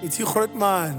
Ithi Grootman.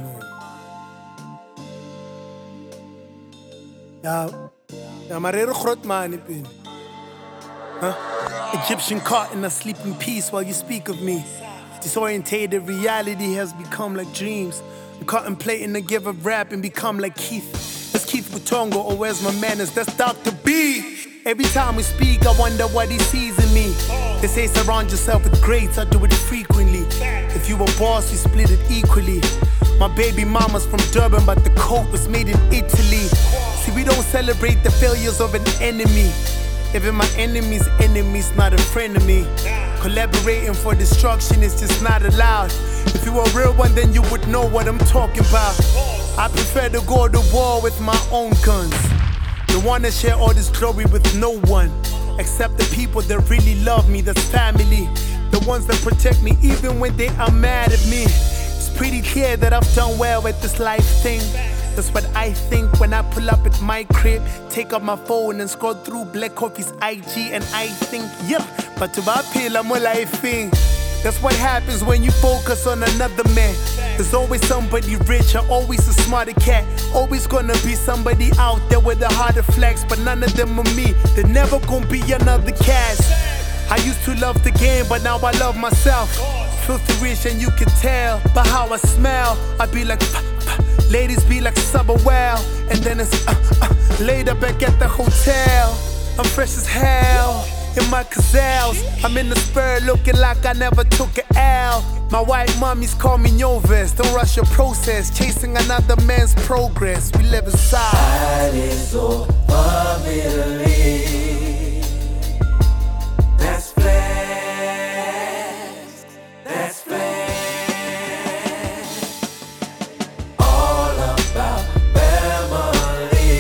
Ja, Marero Grootman ipin. Huh? Egyptian caught in a sleeping peace while you speak of me. Disorientated reality has become like dreams. I'm contemplating to give up rap and become like Keith. That's Keith Mutongo, or where's my manners? That's Dr. B. Every time we speak, I wonder what he sees in me. They say surround yourself with greats, I do it frequently. If you a boss, you split it equally. My baby mama's from Durban, but the coat was made in Italy. See, we don't celebrate the failures of an enemy. Even my enemy's enemy's not a friend of me. Collaborating for destruction is just not allowed. If you were a real one, then you would know what I'm talking about. I prefer to go to war with my own guns. Don't wanna share all this glory with no one, except the people that really love me, that's family. The ones that protect me even when they are mad at me. It's pretty clear that I've done well with this life thing. That's what I think when I pull up at my crib, take up my phone and scroll through Black Coffee's IG, and I think, yep, but to my pill, I'm a life thing. That's what happens when you focus on another man. There's always somebody richer, always a smarter cat. Always gonna be somebody out there with a harder flex, but none of them are me. They're never gonna be another cast. I used to love the game, but now I love myself. Filthy rich and you can tell by how I smell. I be like, ladies be like Subawell, and then it's later back at the hotel. I'm fresh as hell in my gazelles. I'm in the spur looking like I never took an L. My white mommies call me Novis. Don't rush your process, chasing another man's progress. We live inside. So family. That's flex. That's flex. All about family.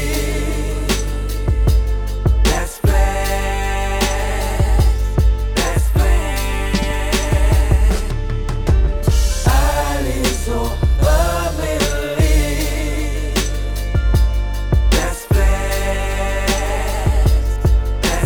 That's flex. That's flex. So family. That's flex. That's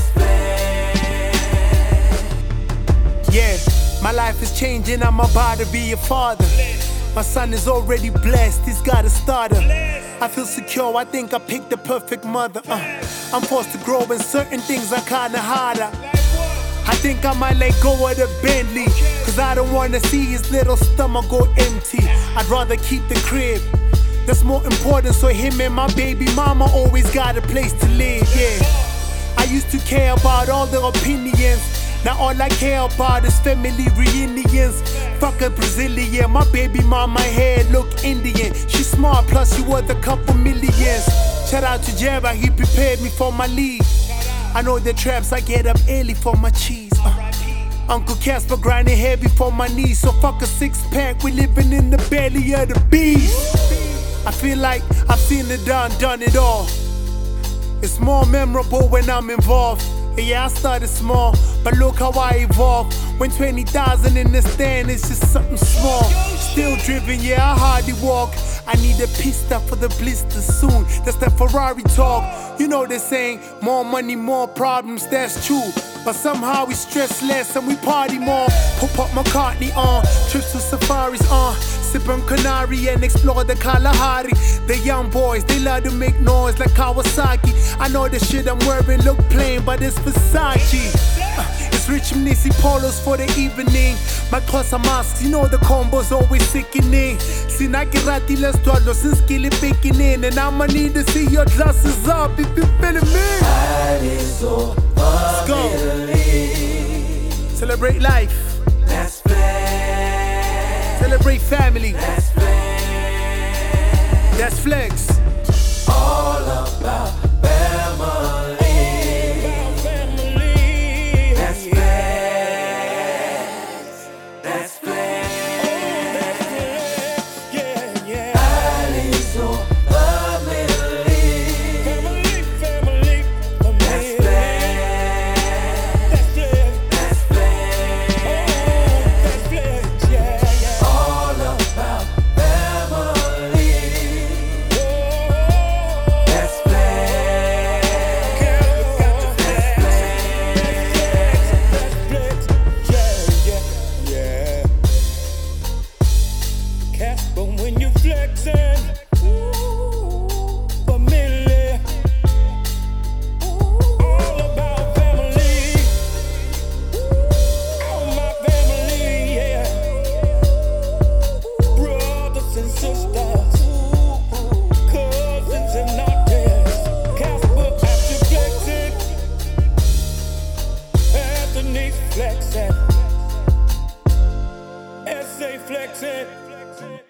flex. Yeah, my life is changing, I'm about to be a father. My son is already blessed, he's got a starter. I feel secure, I think I picked the perfect mother. I'm forced to grow and certain things are kinda harder. I think I might let go of the Bentley, cause I don't wanna see his little stomach go empty. I'd rather keep the crib, that's more important, so him and my baby mama always got a place to live, yeah. I used to care about all the opinions, now all I care about is family reunions. Fuck a Brazilian, my baby mama hair look Indian. She's smart, plus she worth a couple millions. Shout out to Jabba, he prepared me for my league. I know the traps, I get up early for my cheese. Uncle Casper grinding heavy for my knees. So fuck a six-pack, we living in the belly of the beast. I feel like I've seen it done it all. It's more memorable when I'm involved. Yeah, I started small, but look how I evolved. When 20,000 in the stand, it's just something small. Still driven, yeah, I hardly walk. I need a pista for the blister soon. That's that Ferrari talk. You know they're saying, more money, more problems, that's true. But somehow we stress less and we party more. Pop up McCartney on, trips to safaris on. Sip on Canary and explore the Kalahari. The young boys, they love to make noise like Kawasaki. I know the shit I'm wearing look plain, but it's Versace. It's rich Mnisi polos for the evening. My clothes are masks, you know the combo's always sickening. Sinakirati, let's do it since skilly picking in. And I'ma need to see your glasses up if you feeling me. So Let's go. Celebrate life. That's flex. Celebrate family. That's flex. That's flex. All about family. That's flex. That's flex. So family. That's flex. That's flex. All about family. That's flex. flexing.